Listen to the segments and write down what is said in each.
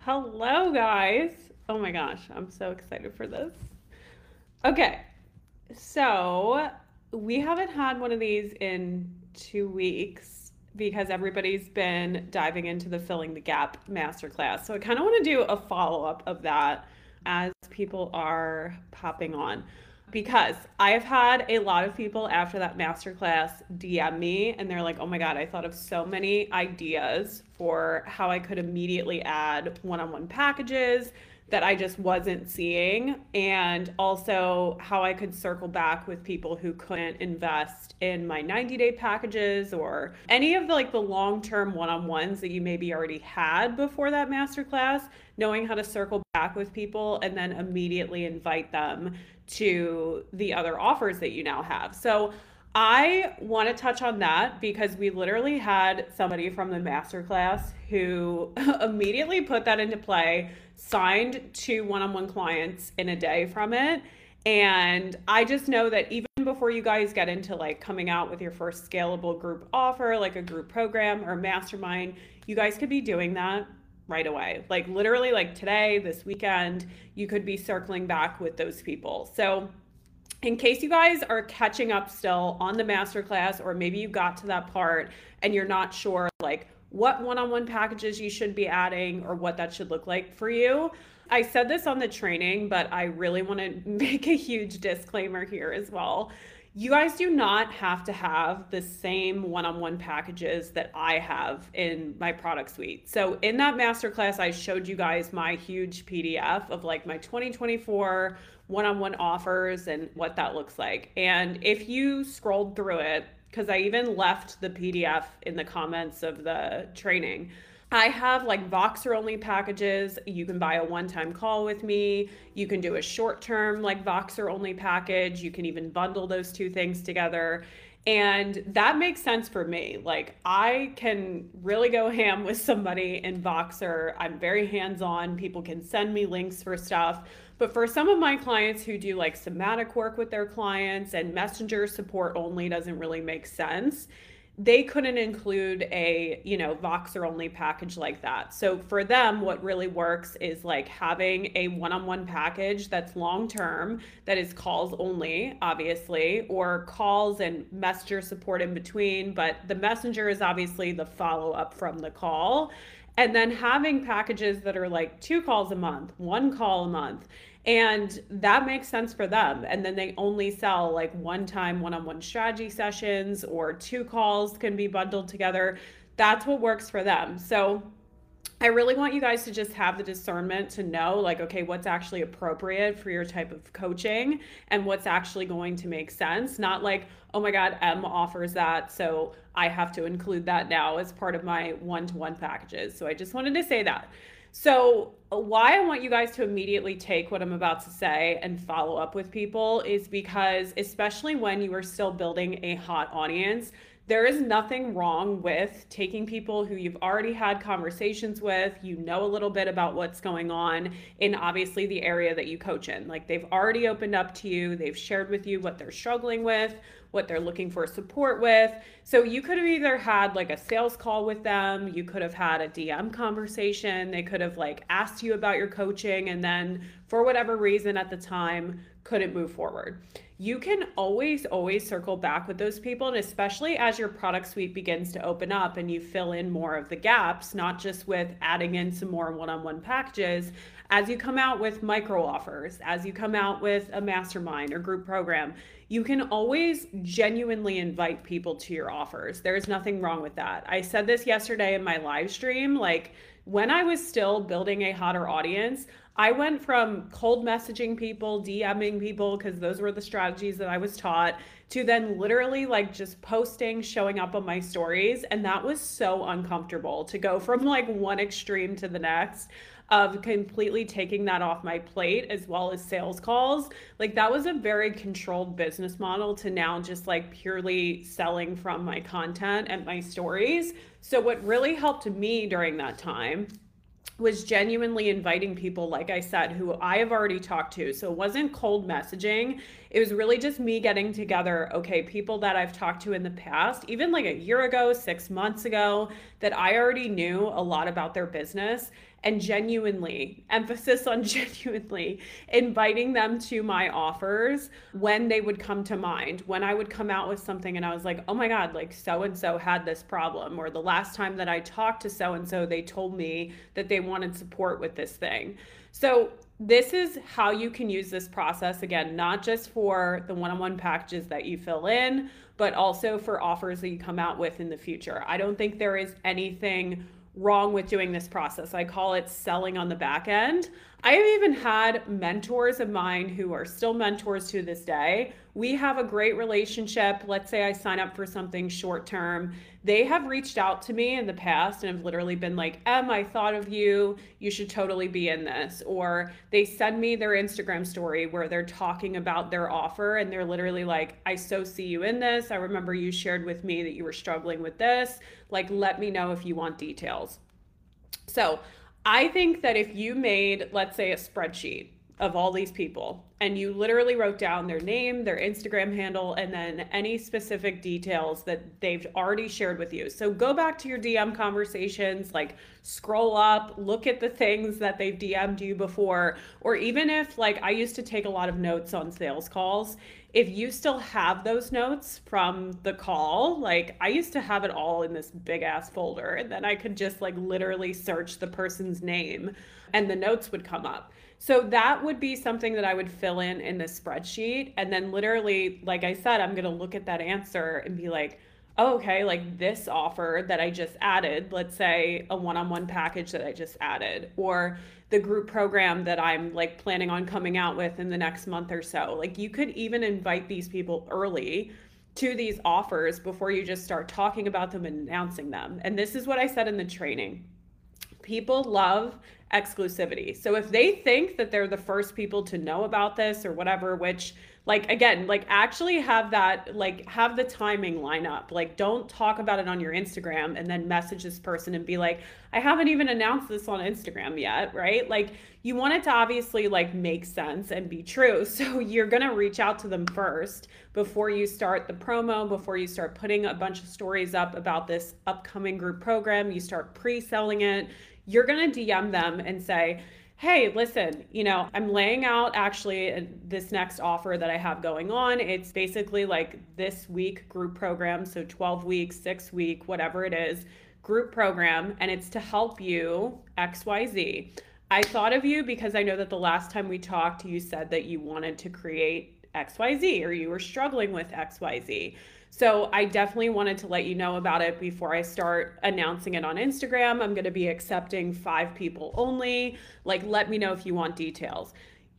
Hello, guys. Oh my gosh, I'm so excited for this. Okay, so we haven't had one of these in 2 weeks because everybody's been diving into the Filling the Gap masterclass. So I kind of want to do a follow up of that as people are popping on. Because I have had a lot of people after that masterclass DM me and they're like, oh my God, I thought of so many ideas for how I could immediately add one on one packages that I just wasn't seeing, and also how I could circle back with people who couldn't invest in my 90-day packages or any of the long-term one-on-ones that you maybe already had before that masterclass, knowing how to circle back with people and then immediately invite them to the other offers that you now have. So I want to touch on that because we literally had somebody from the masterclass who immediately put that into play, signed 2 one-on-one clients in a day from it. And I just know that even before you guys get into coming out with your first scalable group offer, like a group program or mastermind, you guys could be doing that right away. Like literally, like today, this weekend, you could be circling back with those people. So in case you guys are catching up still on the masterclass, or maybe you got to that part and you're not sure what one-on-one packages you should be adding or what that should look like for you. I said this on the training, but I really want to make a huge disclaimer here as well. You guys do not have to have the same one-on-one packages that I have in my product suite. So in that masterclass, I showed you guys my huge PDF of my 2024 one-on-one offers and what that looks like. And if you scrolled through it, because I even left the PDF in the comments of the training, I have Voxer only packages. You can buy a one-time call with me. You can do a short-term Voxer only package. You can even bundle those two things together. And that makes sense for me. I can really go ham with somebody in Voxer. I'm very hands-on. People can send me links for stuff. But for some of my clients who do somatic work with their clients and messenger support only doesn't really make sense, they couldn't include a Voxer only package like that. So for them, what really works is having a one-on-one package that's long term, that is calls only, obviously, or calls and messenger support in between, but the messenger is obviously the follow-up from the call. And then having packages that are 2 calls a month, 1 call a month, and that makes sense for them. And then they only sell one-time one-on-one strategy sessions, or 2 calls can be bundled together. That's what works for them. So I really want you guys to just have the discernment to know okay, what's actually appropriate for your type of coaching and what's actually going to make sense. Not oh my God, M offers that, so I have to include that now as part of my one-to-one packages. So I just wanted to say that. So why I want you guys to immediately take what I'm about to say and follow up with people is because, especially when you are still building a hot audience, there is nothing wrong with taking people who you've already had conversations with, you know a little bit about what's going on in obviously the area that you coach in. They've already opened up to you, they've shared with you what they're struggling with, what they're looking for support with. So you could have either had a sales call with them, you could have had a DM conversation, they could have asked you about your coaching, and then for whatever reason at the time couldn't move forward. You can always circle back with those people, and especially as your product suite begins to open up and you fill in more of the gaps, not just with adding in some more one-on-one packages, as you come out with micro offers, as you come out with a mastermind or group program, you can always genuinely invite people to your offers. There's nothing wrong with that. I said this yesterday in my live stream, when I was still building a hotter audience, I went from cold messaging people, DMing people, because those were the strategies that I was taught, to then literally just posting, showing up on my stories. And that was so uncomfortable to go from one extreme to the next, of completely taking that off my plate, as well as sales calls. That was a very controlled business model to now just purely selling from my content and my stories. So what really helped me during that time was genuinely inviting people, like I said, who I have already talked to. So it wasn't cold messaging. It was really just me getting together, okay, people that I've talked to in the past, even like a year ago, 6 months ago, that I already knew a lot about their business, and genuinely, emphasis on genuinely, inviting them to my offers when they would come to mind. When I would come out with something and I was like, oh my God, like so and so had this problem, or the last time that I talked to so and so, they told me that they wanted support with this thing. So this is how you can use this process, again, not just for the one-on-one packages that you fill in, but also for offers that you come out with in the future. I don't think there is anything wrong with doing this process. I call it selling on the back end. I have even had mentors of mine who are still mentors to this day. We have a great relationship. Let's say I sign up for something short term. They have reached out to me in the past and have literally been like, Em, I thought of you. You should totally be in this. Or they send me their Instagram story where they're talking about their offer and they're literally like, I so see you in this. I remember you shared with me that you were struggling with this. Like, let me know if you want details. So I think that if you made, let's say, a spreadsheet of all these people and you literally wrote down their name, their Instagram handle, and then any specific details that they've already shared with you. So go back to your DM conversations, like scroll up, look at the things that they've DM'd you before, or even if, like, I used to take a lot of notes on sales calls. If you still have those notes from the call, like I used to have it all in this big ass folder, and then I could just like literally search the person's name and the notes would come up. So that would be something that I would fill in this spreadsheet. And then literally, like I said, I'm going to look at that answer and be like, oh, okay, like this offer that I just added, let's say a one-on-one package that I just added, or the group program that I'm like planning on coming out with in the next month or so. Like you could even invite these people early to these offers before you just start talking about them and announcing them. And this is what I said in the training. People love exclusivity. So if they think that they're the first people to know about this or whatever, which like, again, like actually have that, like have the timing line up. Like don't talk about it on your Instagram and then message this person and be like, I haven't even announced this on Instagram yet, right? Like you want it to obviously like make sense and be true. So you're going to reach out to them first before you start the promo, before you start putting a bunch of stories up about this upcoming group program, you start pre-selling it. You're going to DM them and say, hey, listen, you know, I'm laying out actually this next offer that I have going on. It's basically like this week group program. So 12 weeks, 6 week, whatever it is, group program. And it's to help you XYZ. I thought of you because I know that the last time we talked, you said that you wanted to create XYZ or you were struggling with XYZ. So I definitely wanted to let you know about it before I start announcing it on Instagram. I'm going to be accepting 5 people only. Like, let me know if you want details.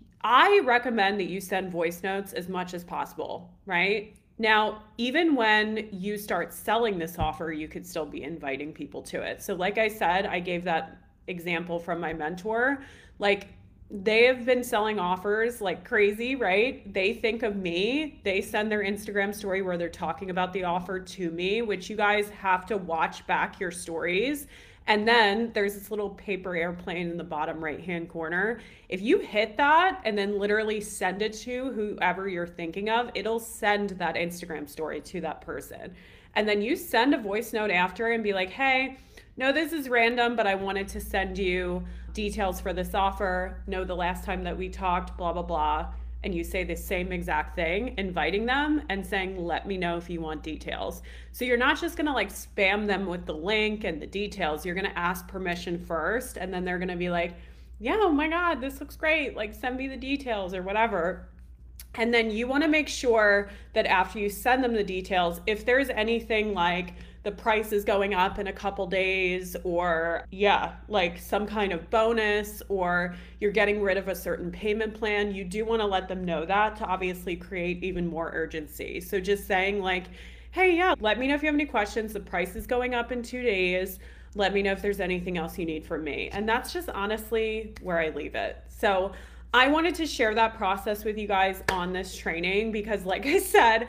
I recommend that you send voice notes as much as possible, right? Now, even when you start selling this offer, you could still be inviting people to it. So like I said, I gave that example from my mentor. Like, they have been selling offers like crazy, right? They think of me. They send their Instagram story where they're talking about the offer to me, which you guys have to watch back your stories. And then there's this little paper airplane in the bottom right-hand corner. If you hit that and then literally send it to whoever you're thinking of, it'll send that Instagram story to that person. And then you send a voice note after and be like, hey, no, this is random, but I wanted to send you details for this offer. No, the last time that we talked, blah, blah, blah. And you say the same exact thing, inviting them and saying, let me know if you want details. So you're not just gonna like spam them with the link and the details. You're gonna ask permission first, and then they're gonna be like, yeah, oh my God, this looks great. Like send me the details or whatever. And then you wanna make sure that after you send them the details, if there's anything like the price is going up in a couple days, or like some kind of bonus, or you're getting rid of a certain payment plan, you do want to let them know that to obviously create even more urgency. So just saying like, hey, let me know if you have any questions. The price is going up in 2 days. Let me know if there's anything else you need from me. And that's just honestly where I leave it. So I wanted to share that process with you guys on this training because like I said,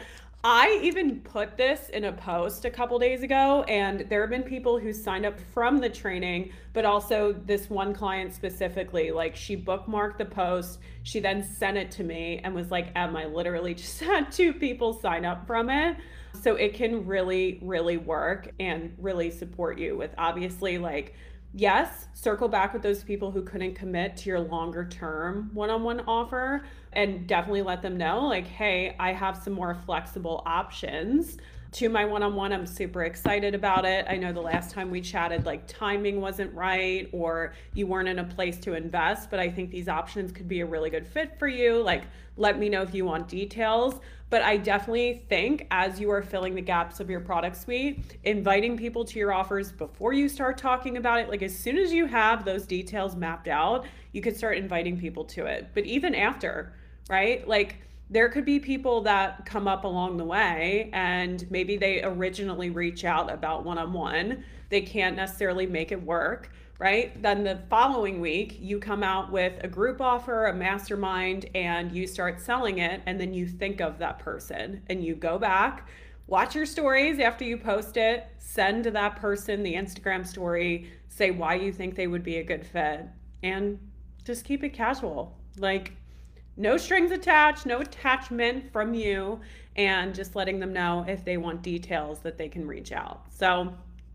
I even put this in a post a couple days ago, and there have been people who signed up from the training, but also this one client specifically, like she bookmarked the post, she then sent it to me and was like, Em, I literally just had 2 people sign up from it. So it can really, really work and really support you with obviously like, yes, circle back with those people who couldn't commit to your longer term one-on-one offer and definitely let them know like, hey, I have some more flexible options to my one-on-one. I'm super excited about it. I know the last time we chatted, like timing wasn't right or you weren't in a place to invest, but I think these options could be a really good fit for you. Like, let me know if you want details. But I definitely think as you are filling the gaps of your product suite, inviting people to your offers before you start talking about it, like as soon as you have those details mapped out, you could start inviting people to it. But even after, right? Like there could be people that come up along the way and maybe they originally reach out about one-on-one. They can't necessarily make it work, right? Then the following week, you come out with a group offer, a mastermind, and you start selling it. And then you think of that person and you go back, watch your stories after you post it, send to that person the Instagram story, say why you think they would be a good fit, and just keep it casual. Like, no strings attached, no attachment from you, and just letting them know if they want details that they can reach out. So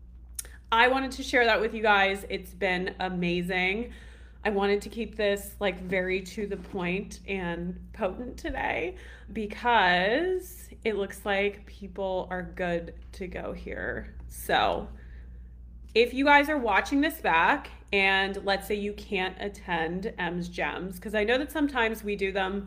I wanted to share that with you guys. It's been amazing. I wanted to keep this like very to the point and potent today because it looks like people are good to go here. So if you guys are watching this back and let's say you can't attend Em's Gems, because I know that sometimes we do them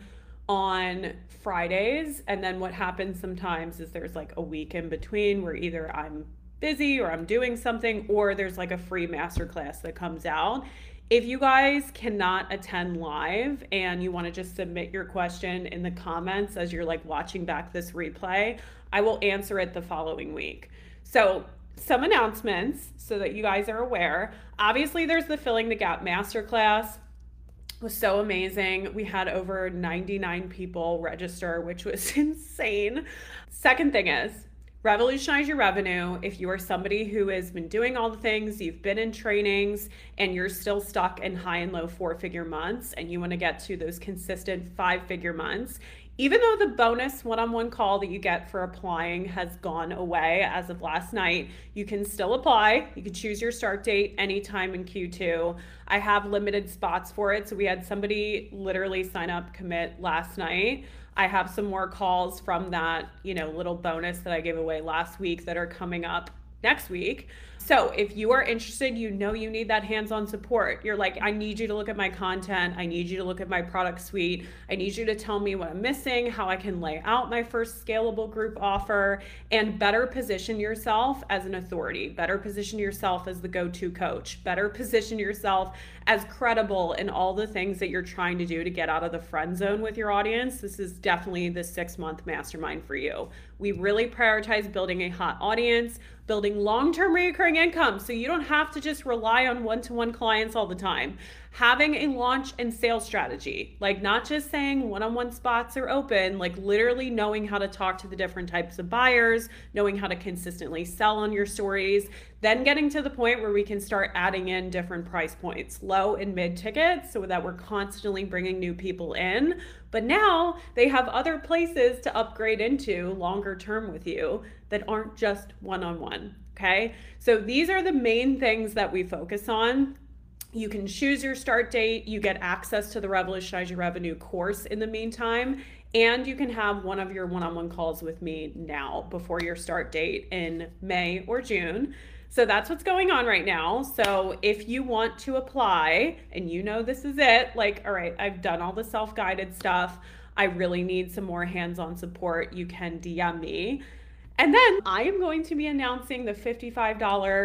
on Fridays, and then what happens sometimes is there's like a week in between where either I'm busy or I'm doing something or there's like a free masterclass that comes out. If you guys cannot attend live and you want to just submit your question in the comments as you're like watching back this replay, I will answer it the following week. So some announcements so that you guys are aware. Obviously, there's the Filling the Gap Masterclass. It was so amazing. We had over 99 people register, which was insane. Second thing is, revolutionize your revenue. If you are somebody who has been doing all the things, you've been in trainings, and you're still stuck in high and low 4-figure months, and you want to get to those consistent 5-figure months, even though the bonus one-on-one call that you get for applying has gone away as of last night, you can still apply. You can choose your start date anytime in Q2. I have limited spots for it. So we had somebody literally sign up, commit last night. I have some more calls from that, little bonus that I gave away last week that are coming up next week. So if you are interested, you need that hands-on support. You're like, I need you to look at my content. I need you to look at my product suite. I need you to tell me what I'm missing, how I can lay out my first scalable group offer, and better position yourself as an authority, better position yourself as the go-to coach, better position yourself as credible in all the things that you're trying to do to get out of the friend zone with your audience. This is definitely the 6-month mastermind for you. We really prioritize building a hot audience, building long-term recurring income so you don't have to just rely on one-to-one clients all the time. Having a launch and sales strategy, like not just saying one-on-one spots are open, like literally knowing how to talk to the different types of buyers, knowing how to consistently sell on your stories, then getting to the point where we can start adding in different price points, low and mid tickets, so that we're constantly bringing new people in. But now they have other places to upgrade into longer term with you that aren't just one-on-one, okay? So these are the main things that we focus on. You can choose your start date. You get access to the Revolutionize Your Revenue course in the meantime, and you can have one of your one-on-one calls with me now before your start date in May or June. So that's what's going on right now. So if you want to apply and this is it, like, all right, I've done all the self-guided stuff, I really need some more hands-on support, you can DM me. And then I am going to be announcing the $55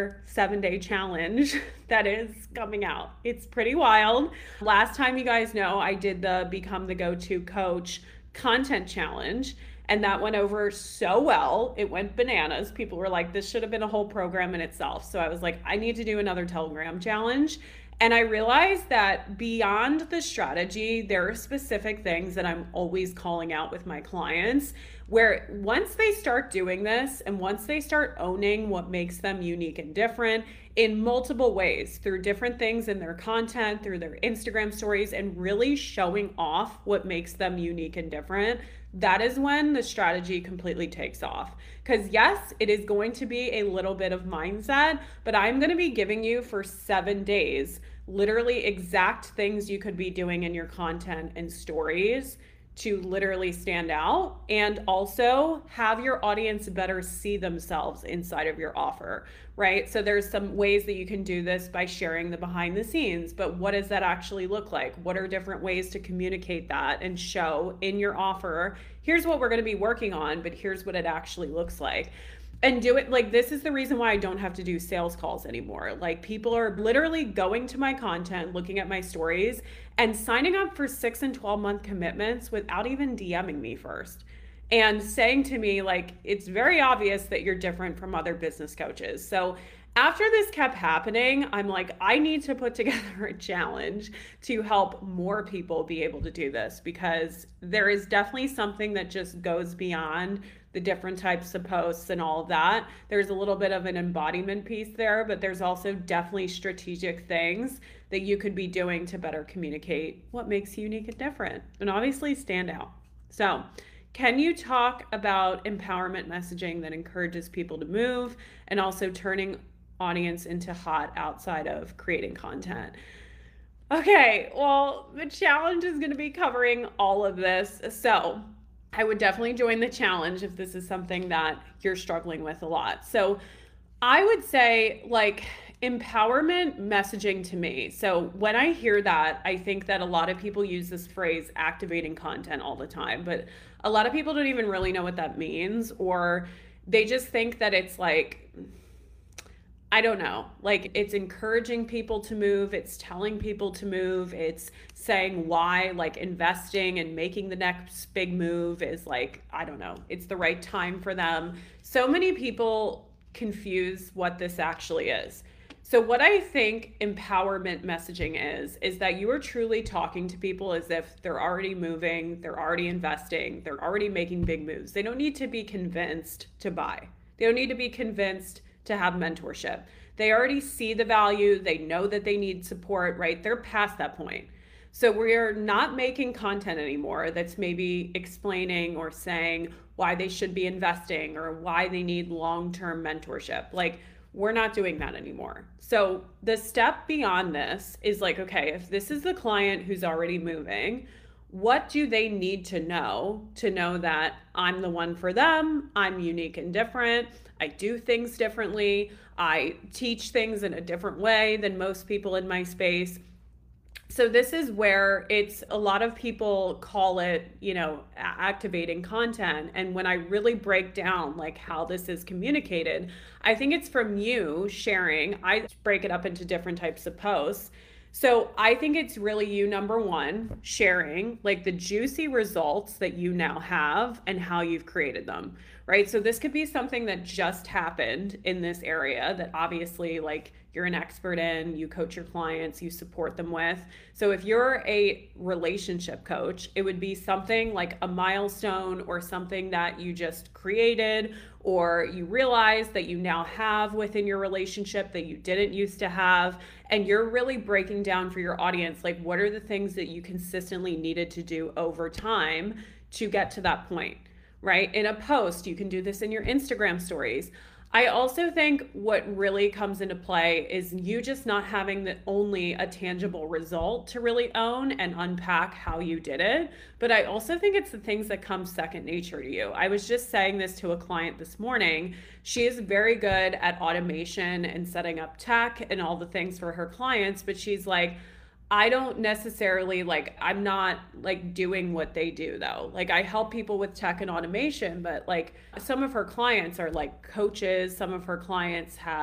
7-day challenge that is coming out. It's pretty wild. Last time, you guys know, I did the Become the Go-To Coach content challenge, and that went over so well. It went bananas. People were like, this should have been a whole program in itself. So I was like, I need to do another Telegram challenge. And I realized that beyond the strategy, there are specific things that I'm always calling out with my clients where once they start doing this and once they start owning what makes them unique and different in multiple ways through different things in their content, through their Instagram stories, and really showing off what makes them unique and different, that is when the strategy completely takes off. Because yes, it is going to be a little bit of mindset, but I'm going to be giving you for 7 days literally exact things you could be doing in your content and stories to literally stand out and also have your audience better see themselves inside of your offer, right? So there's some ways that you can do this by sharing the behind the scenes, but what does that actually look like? What are different ways to communicate that and show in your offer? Here's what we're going to be working on, but here's what it actually looks like. And do it like this is the reason why I don't have to do sales calls anymore. Like people are literally going to my content, looking at my stories and signing up for 6 and 12-month commitments without even DMing me first and saying to me like it's very obvious that you're different from other business coaches. So after this kept happening, I'm like, I need to put together a challenge to help more people be able to do this because there is definitely something that just goes beyond the different types of posts and all of that. There's a little bit of an embodiment piece there, but there's also definitely strategic things that you could be doing to better communicate what makes you unique and different and obviously stand out. So, can you talk about empowerment messaging that encourages people to move and also turning audience into hot outside of creating content? Okay, well, the challenge is going to be covering all of this. So I would definitely join the challenge if this is something that you're struggling with a lot. So I would say like empowerment messaging to me. So when I hear that, I think that a lot of people use this phrase activating content all the time, but a lot of people don't even really know what that means, or they just think that it's like, I don't know, like it's encouraging people to move, it's telling people to move, it's saying why, like investing and making the next big move is like, I don't know, it's the right time for them. So many people confuse what this actually is. So what I think empowerment messaging is that you are truly talking to people as if they're already moving, they're already investing, they're already making big moves. They don't need to be convinced to buy. They don't need to be convinced to have mentorship. They already see the value. They know that they need support, right? They're past that point. So we're not making content anymore that's maybe explaining or saying why they should be investing or why they need long-term mentorship. Like we're not doing that anymore. So the step beyond this is like, okay, if this is the client who's already moving, what do they need to know that I'm the one for them? I'm unique and different. I do things differently. I teach things in a different way than most people in my space. So this is where it's a lot of people call it, activating content. And when I really break down like how this is communicated, I think it's from you sharing. I break it up into different types of posts. So I think it's really you, number one, sharing like the juicy results that you now have and how you've created them, right? So this could be something that just happened in this area that obviously like you're an expert in, you coach your clients, you support them with. So if you're a relationship coach, it would be something like a milestone or something that you just created or you realize that you now have within your relationship that you didn't used to have. And you're really breaking down for your audience, like what are the things that you consistently needed to do over time to get to that point, right? In a post, you can do this in your Instagram stories. I also think what really comes into play is you just not having only a tangible result to really own and unpack how you did it. But I also think it's the things that come second nature to you. I was just saying this to a client this morning. She is very good at automation and setting up tech and all the things for her clients, but she's like, I don't necessarily I'm not like doing what they do though. Like I help people with tech and automation, but like some of her clients are like coaches. Some of her clients have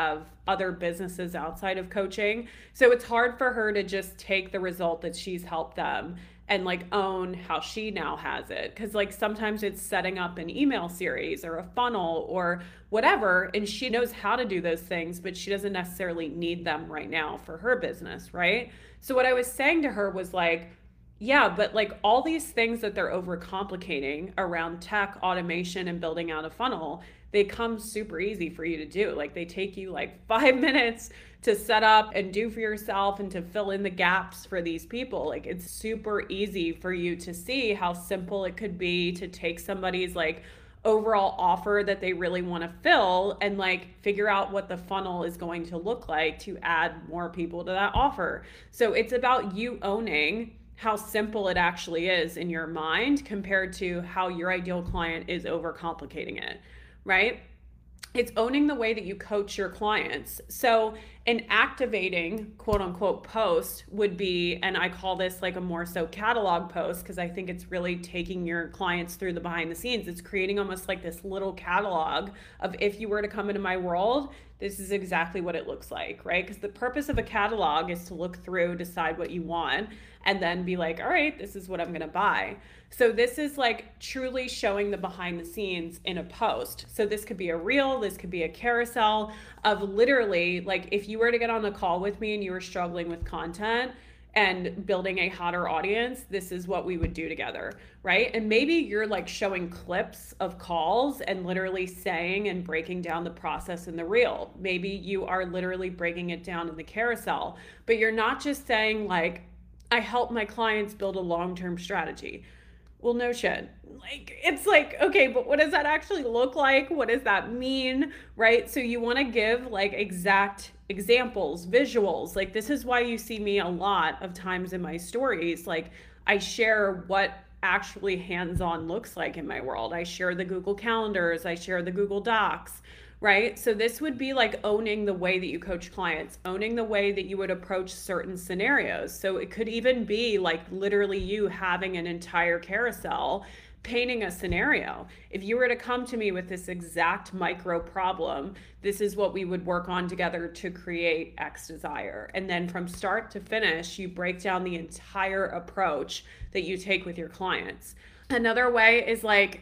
other businesses outside of coaching. So it's hard for her to just take the result that she's helped them and like own how she now has it. Cause like sometimes it's setting up an email series or a funnel or whatever. And she knows how to do those things, but she doesn't necessarily need them right now for her business. Right. So what I was saying to her was like, yeah, but like all these things that they're overcomplicating around tech, automation, and building out a funnel, they come super easy for you to do. Like they take you like 5 minutes to set up and do for yourself and to fill in the gaps for these people. Like it's super easy for you to see how simple it could be to take somebody's like overall offer that they really want to fill and like figure out what the funnel is going to look like to add more people to that offer. So it's about you owning how simple it actually is in your mind compared to how your ideal client is overcomplicating it, right? It's owning the way that you coach your clients. So an activating quote unquote post would be, and I call this like a more so catalog post because I think it's really taking your clients through the behind the scenes. It's creating almost like this little catalog of if you were to come into my world, this is exactly what it looks like, right? Because the purpose of a catalog is to look through, decide what you want, and then be like, all right, this is what I'm gonna buy. So this is like truly showing the behind the scenes in a post. So this could be a reel, this could be a carousel of literally like if you were to get on a call with me and you were struggling with content and building a hotter audience, this is what we would do together, right? And maybe you're like showing clips of calls and literally saying and breaking down the process in the reel. Maybe you are literally breaking it down in the carousel, but you're not just saying like, I help my clients build a long-term strategy. Well, no shit. Like, it's like, okay, but what does that actually look like? What does that mean? Right? So you want to give like exact examples, visuals. Like this is why you see me a lot of times in my stories. Like I share what actually hands-on looks like in my world. I share the Google Calendars, I share the Google Docs, right? So this would be like owning the way that you coach clients, owning the way that you would approach certain scenarios. So it could even be like literally you having an entire carousel painting a scenario. If you were to come to me with this exact micro problem, this is what we would work on together to create X desire. And then from start to finish, you break down the entire approach that you take with your clients. Another way is like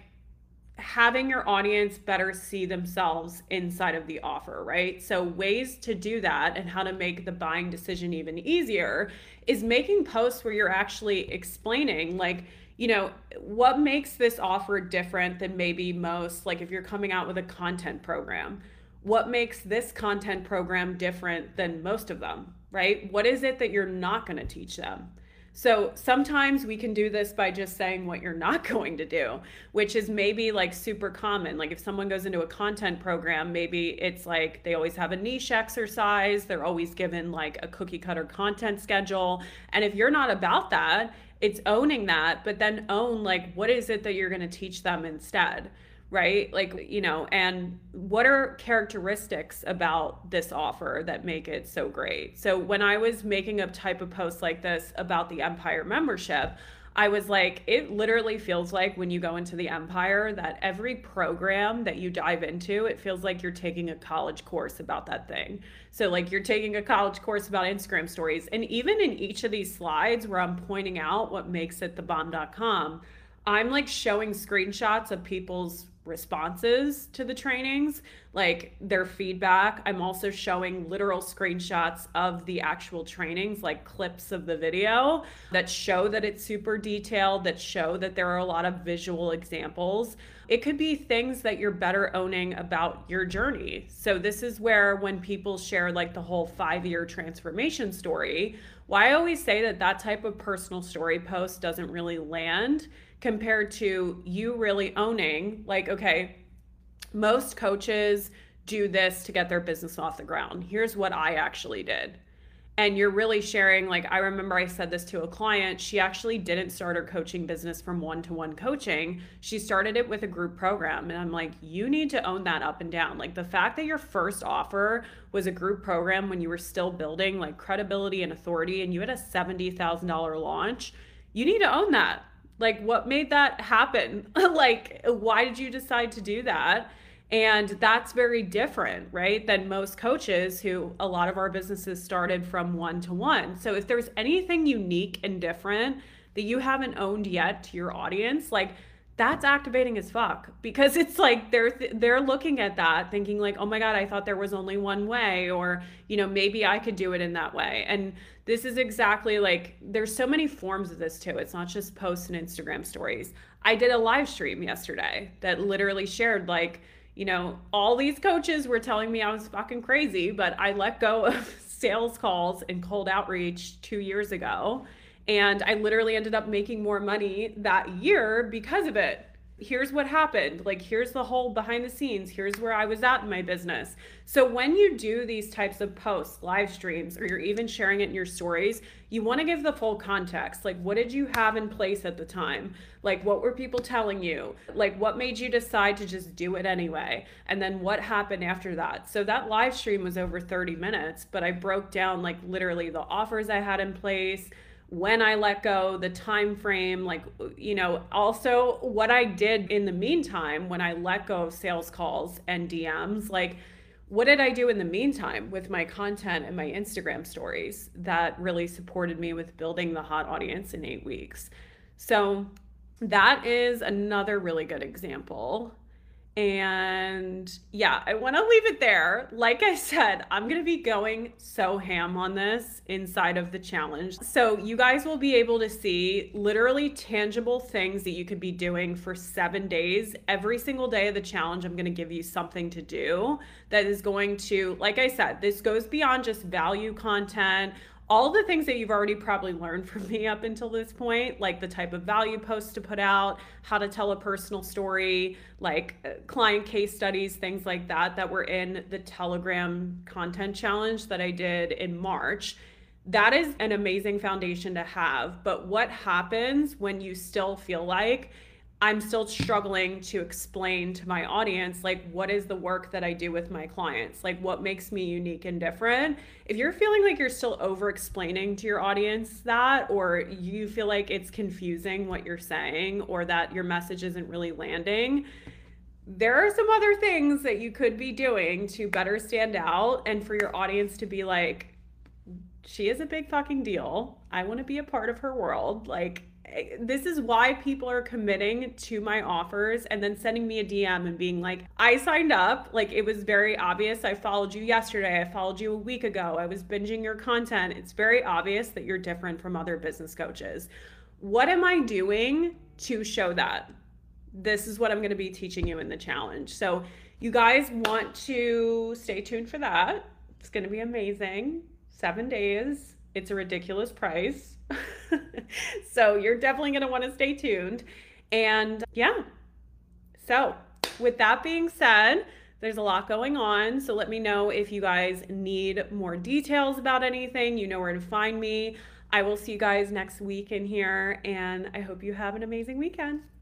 having your audience better see themselves inside of the offer, right? So ways to do that and how to make the buying decision even easier is making posts where you're actually explaining like, you know, what makes this offer different than maybe most, like if you're coming out with a content program, what makes this content program different than most of them, right? What is it that you're not going to teach them? So sometimes we can do this by just saying what you're not going to do, which is maybe like super common. Like if someone goes into a content program, maybe it's like they always have a niche exercise. They're always given like a cookie cutter content schedule. And if you're not about that, it's owning that, but then own like, what is it that you're going to teach them instead? Right? Like, you know, and what are characteristics about this offer that make it so great? So when I was making a type of post like this about the Empire membership, I was like, it literally feels like when you go into the Empire that every program that you dive into, it feels like you're taking a college course about that thing. So like you're taking a college course about Instagram stories. And even in each of these slides where I'm pointing out what makes it thebomb.com, I'm like showing screenshots of people's responses to the trainings, like their feedback. I'm also showing literal screenshots of the actual trainings, like clips of the video that show that it's super detailed, that show that there are a lot of visual examples. It could be things that you're better owning about your journey. So this is where when people share like the whole 5-year transformation story, why I always say that that type of personal story post doesn't really land compared to you really owning, like, okay, most coaches do this to get their business off the ground. Here's what I actually did. And you're really sharing, like, I remember I said this to a client. She actually didn't start her coaching business from one-to-one coaching. She started it with a group program. And I'm like, you need to own that up and down. Like the fact that your first offer was a group program when you were still building like credibility and authority and you had a $70,000 launch, you need to own that. Like what made that happen? Like, why did you decide to do that? And that's very different, right, than most coaches who a lot of our businesses started from one to one. So if there's anything unique and different that you haven't owned yet to your audience, like that's activating as fuck, because it's like they're looking at that thinking like, oh my God, I thought there was only one way, or maybe I could do it in that way. And this is exactly like, there's so many forms of this too. It's not just posts and Instagram stories. I did a live stream yesterday that literally shared like, all these coaches were telling me I was fucking crazy, but I let go of sales calls and cold outreach 2 years ago. And I literally ended up making more money that year because of it. Here's what happened. Like, here's the whole behind the scenes. Here's where I was at in my business. So when you do these types of posts, live streams, or you're even sharing it in your stories, you want to give the full context. Like, what did you have in place at the time? Like, what were people telling you? Like, what made you decide to just do it anyway? And then what happened after that? So that live stream was over 30 minutes, but I broke down like literally the offers I had in place, when I let go, the time frame, like, also what I did in the meantime when I let go of sales calls and DMs, like what did I do in the meantime with my content and my Instagram stories that really supported me with building the hot audience in 8 weeks. So that is another really good example. And yeah, I want to leave it there. Like I said, I'm going to be going so ham on this inside of the challenge. So you guys will be able to see literally tangible things that you could be doing for 7 days. Every single day of the challenge, I'm going to give you something to do that is going to, like I said, this goes beyond just value content, all the things that you've already probably learned from me up until this point, like the type of value posts to put out, how to tell a personal story, like client case studies, things like that, that were in the Telegram content challenge that I did in March. That is an amazing foundation to have. But what happens when you still feel like I'm still struggling to explain to my audience, like, what is the work that I do with my clients? Like, what makes me unique and different? If you're feeling like you're still over explaining to your audience that, or you feel like it's confusing what you're saying, or that your message isn't really landing, there are some other things that you could be doing to better stand out and for your audience to be like, she is a big fucking deal. I want to be a part of her world. Like, this is why people are committing to my offers and then sending me a DM and being like, I signed up. Like, it was very obvious. I followed you yesterday. I followed you a week ago. I was binging your content. It's very obvious that you're different from other business coaches. What am I doing to show that? This is what I'm going to be teaching you in the challenge. So you guys want to stay tuned for that. It's going to be amazing. 7 days. It's a ridiculous price. So you're definitely going to want to stay tuned. And yeah, so with that being said, there's a lot going on. So let me know if you guys need more details about anything. You know where to find me. I will see you guys next week in here, and I hope you have an amazing weekend.